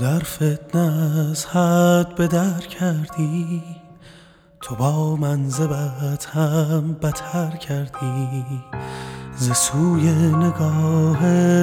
در فتنه از حد به در کردی، تو با من ز بد هم بتر کردی. ز سوی نگاه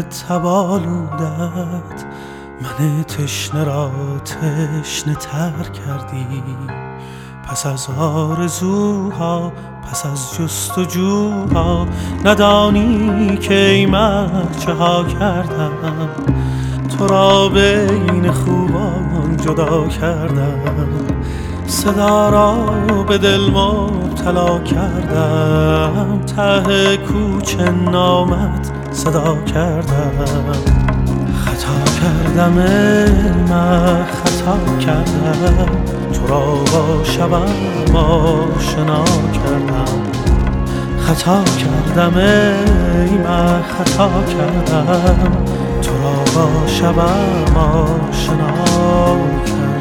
تبالودت من تشنه را تشنه تر کردی. پس از آرزوها، پس از جستجوها، ندانی که ای مرد چه ها کردم. تو را بین خوبان جدا کردم، صدا را به دل مبتلا کردم. ته کوچه نامت صدا کردم. خطا کردم من، خطا کردم، تو را با شبم آشنا کردم. خطا کردم ای من، خطا کردم، تو را با شبم آشنا کردم.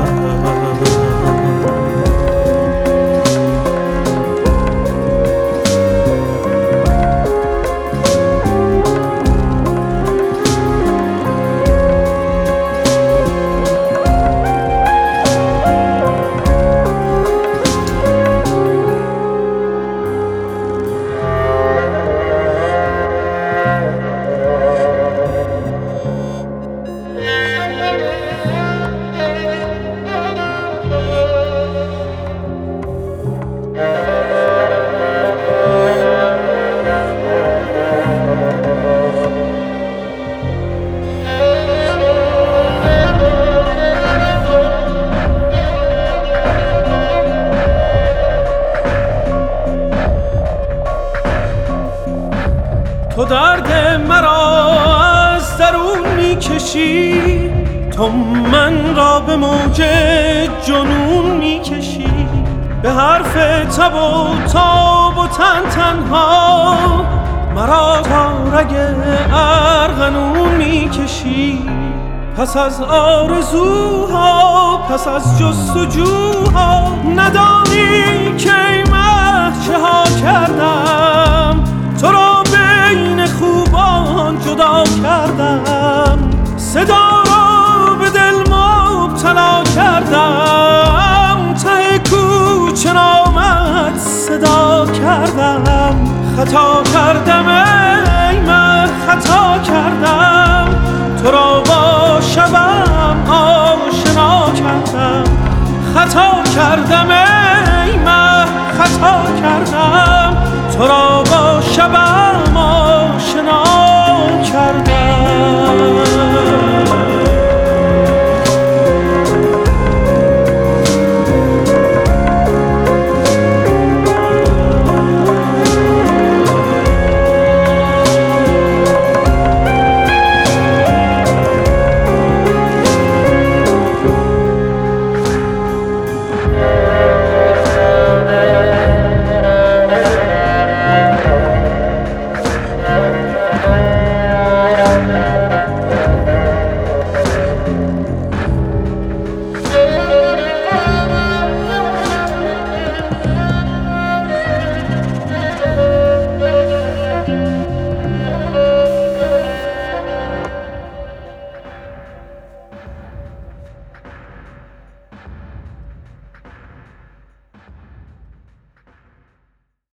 تو درد مرا از درون میکشی، تو من را به موج جنون میکشی. به حرف تب و تاب و تن تنها مرا تا رگ ارغنون میکشی. پس از آرزوها، پس از جستجوها، ندانی که ای مه چه ها کردم. تو را بین خوبان جدا کردم، صدا را به دل مبتلا کردم. ته کوچه نامت صدا کردم. خطا کردم ای من، خطا کردم، تو را با شبم آشنا کردم. خطا کردم ای من، خطا کردم، تو را با شبم آشنا کردم.